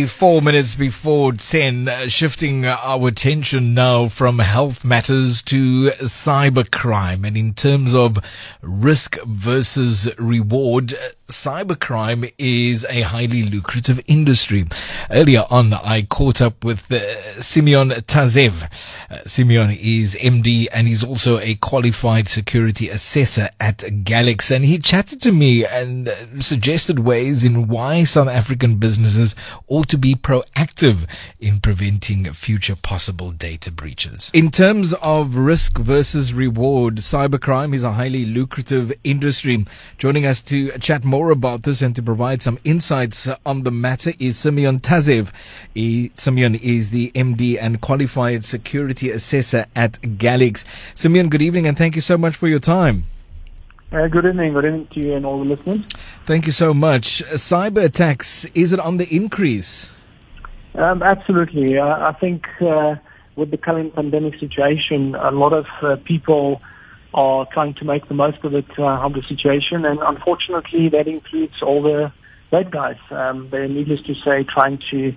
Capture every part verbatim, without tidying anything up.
twenty-four minutes before ten, uh, shifting our attention now from health matters to cybercrime. And in terms of risk versus reward, cybercrime is a highly lucrative industry. Earlier on, I caught up with uh, Simeon Tazev. Uh, Simeon is M D and he's also a qualified security assessor at Galix. And he chatted to me and uh, suggested ways in why South African businesses ought to be proactive in preventing future possible data breaches. In terms of risk versus reward, cybercrime is a highly lucrative industry. Joining us to chat more about this and to provide some insights on the matter is Simeon Tazev. He, Simeon is the M D and qualified security assessor at Galix. Simeon, good evening and thank you so much for your time. Uh, good evening, good evening to you and all the listeners. Thank you so much. Cyber attacks, is it on the increase? Um, absolutely. Uh, I think uh, with the current pandemic situation, a lot of uh, people are trying to make the most of it, uh, of the situation, and unfortunately that includes all the bad guys. Um, they're, needless to say, trying to,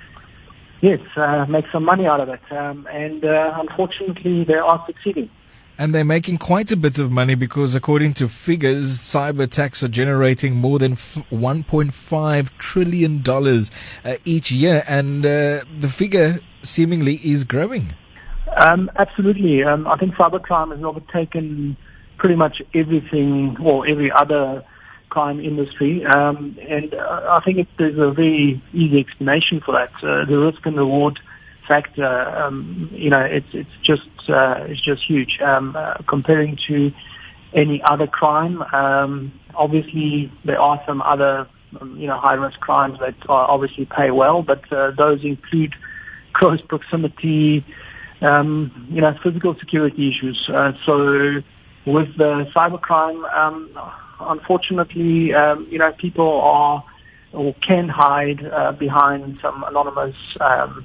yes, uh, make some money out of it, um, and uh, unfortunately they are succeeding. And they're making quite a bit of money because according to figures, cyber attacks are generating more than one point five trillion dollars uh, each year. And uh, the figure seemingly is growing. Um, absolutely. Um, I think cybercrime has overtaken pretty much everything or every other crime industry. Um, and uh, I think it, there's a very easy explanation for that. Uh, the risk and reward factor, um, you know, it's it's just uh, it's just huge. Um, uh, comparing to any other crime, um, obviously there are some other, um, you know, high risk crimes that are obviously pay well, but uh, those include close proximity, um, you know, physical security issues. Uh, so with the cybercrime, um, unfortunately, um, you know, people are or can hide uh, behind some anonymous Um,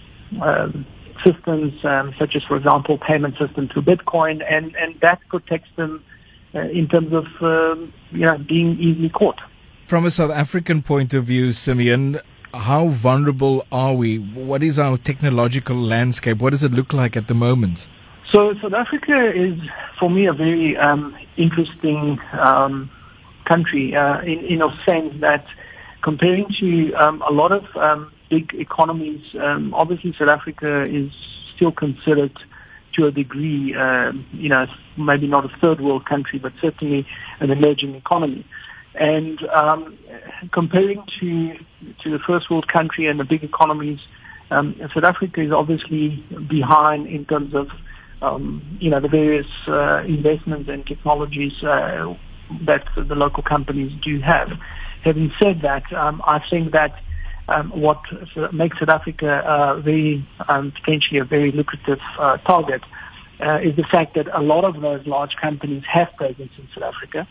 Um, systems, um, such as, for example, payment system through Bitcoin, and, and that protects them uh, in terms of um, you know, being easily caught. From a South African point of view, Simeon, how vulnerable are we? What is our technological landscape? What does it look like at the moment? So South Africa is, for me, a very um, interesting um, country uh, in, in a sense that comparing to um, a lot of um, big economies, um, obviously South Africa is still considered to a degree, uh, you know, maybe not a third world country, but certainly an emerging economy. And um, comparing to to the first world country and the big economies, um, South Africa is obviously behind in terms of, um, you know, the various uh, investments and technologies uh, that the local companies do have. Having said that, um, I think that um, what makes South Africa uh, very um, potentially a very lucrative uh, target uh, is the fact that a lot of those large companies have presence in South Africa,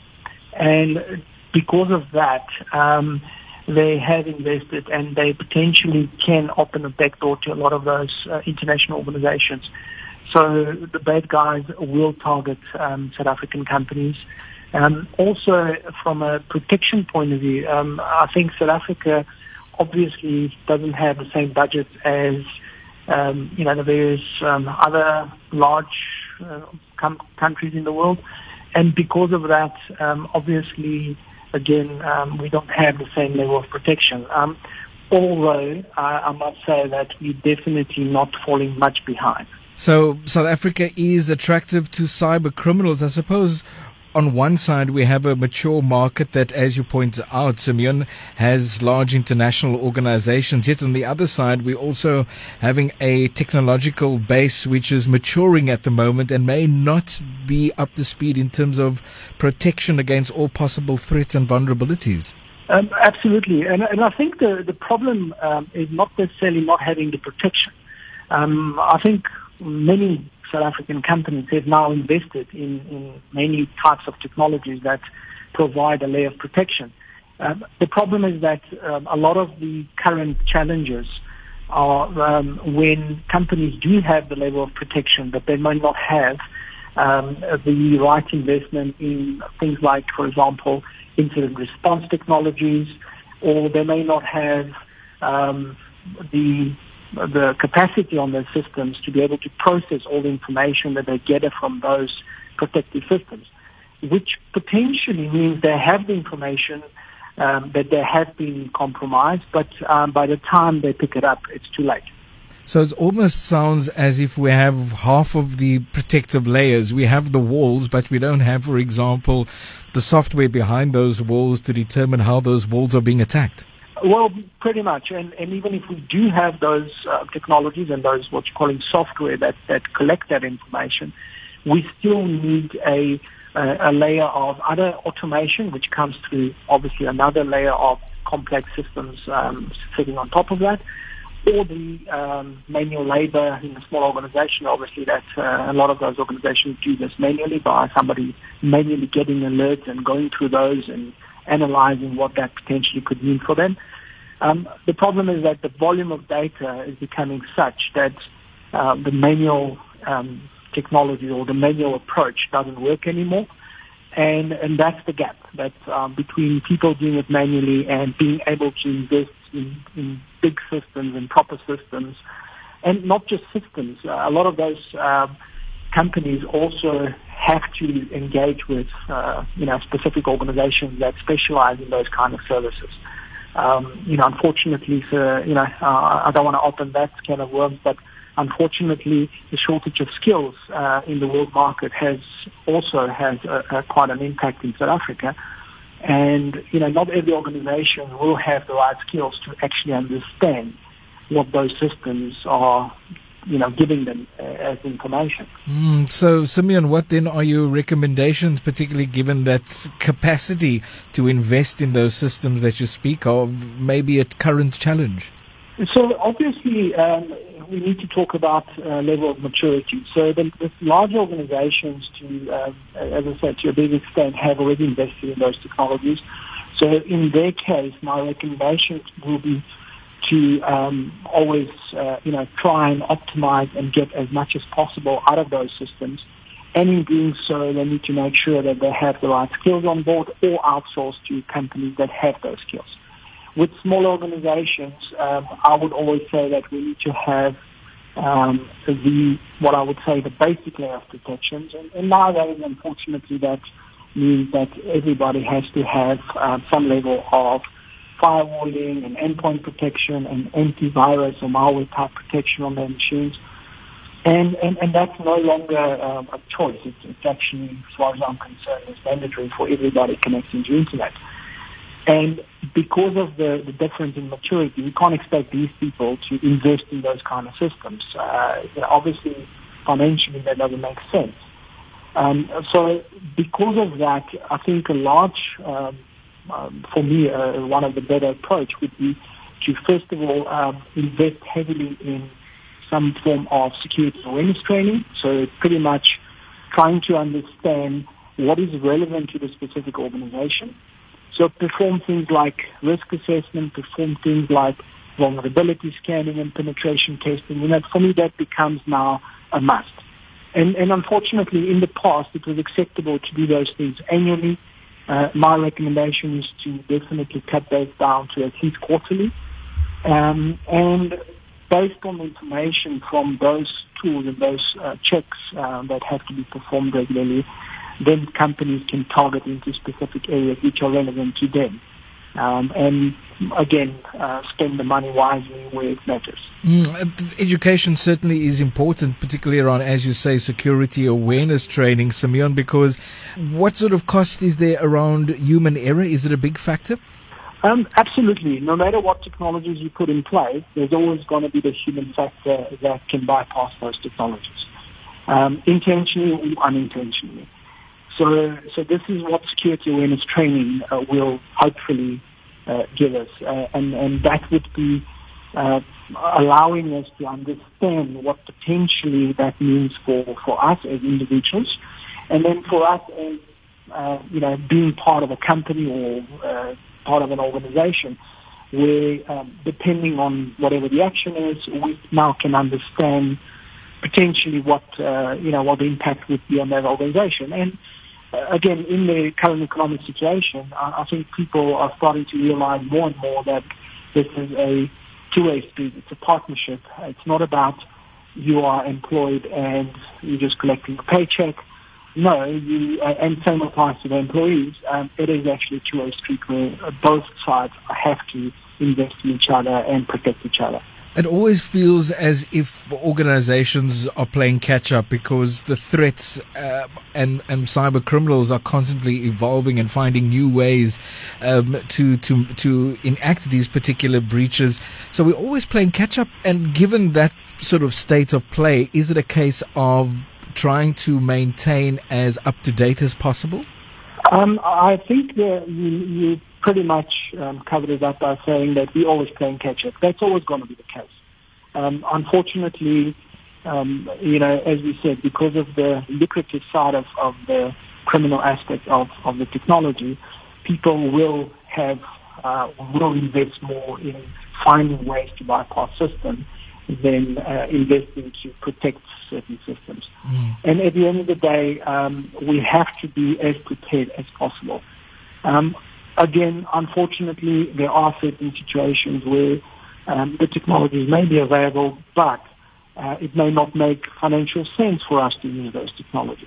and because of that, um, they have invested and they potentially can open a back door to a lot of those uh, international organizations. So the bad guys will target um, South African companies. Um, also, from a protection point of view, um, I think South Africa obviously doesn't have the same budget as um, you know the various um, other large uh, com- countries in the world, and because of that, um, obviously, again, um, we don't have the same level of protection. Um, although I, I must say that we're definitely not falling much behind. So South Africa is attractive to cyber criminals, I suppose. On one side, we have a mature market that, as you point out, Simeon, has large international organizations. Yet on the other side, we're also having a technological base which is maturing at the moment and may not be up to speed in terms of protection against all possible threats and vulnerabilities. Um, absolutely. And, and I think the, the problem um, is not necessarily not having the protection. Um, I think many South African companies have now invested in, in many types of technologies that provide a layer of protection. Um, the problem is that um, a lot of the current challenges are um, when companies do have the level of protection, but they might not have um, the right investment in things like, for example, incident response technologies, or they may not have um, the the capacity on those systems to be able to process all the information that they gather from those protective systems, which potentially means they have the information um, that they have been compromised, but um, by the time they pick it up, it's too late. So it almost sounds as if we have half of the protective layers. We have the walls, but we don't have, for example, the software behind those walls to determine how those walls are being attacked. Well, pretty much. And, and even if we do have those uh, technologies and those what you're calling software that, that collect that information, we still need a, a, a layer of other automation, which comes through obviously another layer of complex systems um, sitting on top of that, or the um, manual labor in a small organization. Obviously, that uh, a lot of those organizations do this manually by somebody manually getting alerts and going through those and analyzing what that potentially could mean for them. Um, the problem is that the volume of data is becoming such that uh, the manual um, technology or the manual approach doesn't work anymore. And, and that's the gap that um, between people doing it manually and being able to invest in, in big systems and proper systems, and not just systems. Uh, a lot of those uh, companies also have to engage with uh, you know specific organizations that specialize in those kind of services. Um, you know, unfortunately, so, you know, uh, I don't want to open that can of worms, but unfortunately, the shortage of skills uh, in the world market has also has a, a, quite an impact in South Africa. And, you know, not every organization will have the right skills to actually understand what those systems are, you know, giving them uh, as information. Mm, so, Simeon, what then are your recommendations, particularly given that capacity to invest in those systems that you speak of may be a current challenge? So obviously, um, we need to talk about uh, level of maturity. So the, the large organizations, to um, as I said, to a big extent, have already invested in those technologies. So in their case, my recommendations will be to um, always, uh, you know, try and optimize and get as much as possible out of those systems. And in doing so, they need to make sure that they have the right skills on board or outsource to companies that have those skills. With small organizations, um, I would always say that we need to have um, the what I would say the basic layer of protections. And, and nowadays, unfortunately, that means that everybody has to have uh, some level of firewalling and endpoint protection and antivirus or malware type protection on their machines. And, and, and that's no longer um, a choice. It's, it's actually, as far as I'm concerned, it's mandatory for everybody connecting to the internet. And because of the, the difference in maturity, we can't expect these people to invest in those kind of systems. Uh, you know, obviously, financially, that doesn't make sense. Um, so because of that, I think a large, um, um, for me, uh, one of the better approach would be to, first of all, um, invest heavily in some form of security awareness training. So pretty much trying to understand what is relevant to the specific organization. So perform things like risk assessment, perform things like vulnerability scanning and penetration testing. You know, for me, that becomes now a must. And, and unfortunately, in the past, it was acceptable to do those things annually. Uh, my recommendation is to definitely cut those down to at least quarterly. Um, and based on the information from those tools and those uh, checks uh, that have to be performed regularly, then companies can target into specific areas which are relevant to them. Um, and again, uh, spend the money wisely where it matters. Mm, education certainly is important, particularly around, as you say, security awareness training, Simeon, because what sort of cost is there around human error? Is it a big factor? Um, absolutely. No matter what technologies you put in place, there's always going to be the human factor that can bypass those technologies, um, intentionally or unintentionally. So, so this is what security awareness training uh, will hopefully uh, give us, uh, and and that would be uh, allowing us to understand what potentially that means for, for us as individuals, and then for us as uh, you know being part of a company or uh, part of an organization, where um, depending on whatever the action is, we now can understand potentially what uh, you know what the impact would be on that organization. And again, in the current economic situation, I think people are starting to realize more and more that this is a two-way street. It's a partnership. It's not about you are employed and you're just collecting a paycheck. No, you, uh, and same applies to the employees. Um, it is actually a two-way street where uh, both sides have to invest in each other and protect each other. It always feels as if organizations are playing catch up because the threats uh, and, and cyber criminals are constantly evolving and finding new ways um, to, to, to enact these particular breaches. So we're always playing catch up. And given that sort of state of play, is it a case of trying to maintain as up to date as possible? Um, I think that you, you pretty much um, covered it up by saying that we're always playing catch-up. That's always going to be the case. Um, unfortunately, um, you know, as we said, because of the lucrative side of, of the criminal aspect of, of the technology, people will have uh, will invest more in finding ways to bypass systems than uh, investing to protect certain systems. Mm. And at the end of the day, um, we have to be as prepared as possible. Um, again, unfortunately, there are certain situations where um, the technologies may be available, but uh, it may not make financial sense for us to use those technologies.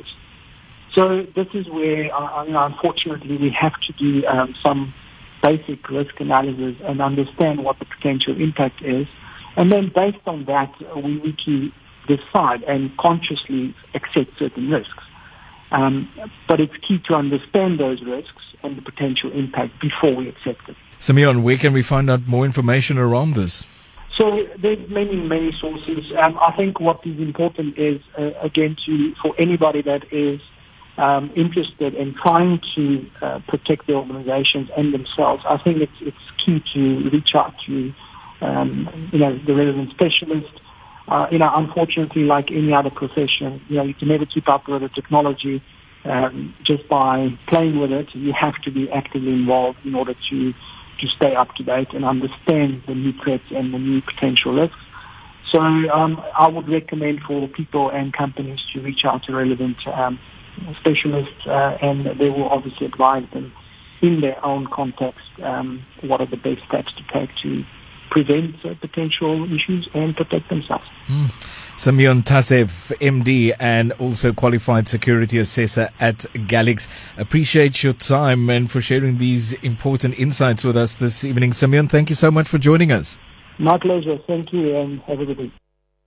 So this is where, uh, you know, unfortunately, we have to do um, some basic risk analysis and understand what the potential impact is. And then based on that, we need to decide and consciously accept certain risks. Um, but it's key to understand those risks and the potential impact before we accept it. Simeon, where can we find out more information around this? So there's many, many sources. Um, I think what is important is, uh, again, to for anybody that is um, interested in trying to uh, protect their organizations and themselves, I think it's, it's key to reach out to Um, you know, the relevant specialist. Uh, you know, unfortunately, like any other profession, you know, you can never keep up with the technology um, just by playing with it. You have to be actively involved in order to, to stay up to date and understand the new threats and the new potential risks. So um, I would recommend for people and companies to reach out to relevant um, specialists, uh, and they will obviously advise them in their own context um, what are the best steps to take to prevent uh, potential issues and protect themselves. Mm. Simeon Tasev, M D, and also qualified security assessor at Galix. Appreciate your time and for sharing these important insights with us this evening. Simeon, thank you so much for joining us. My pleasure. Thank you and have a good day.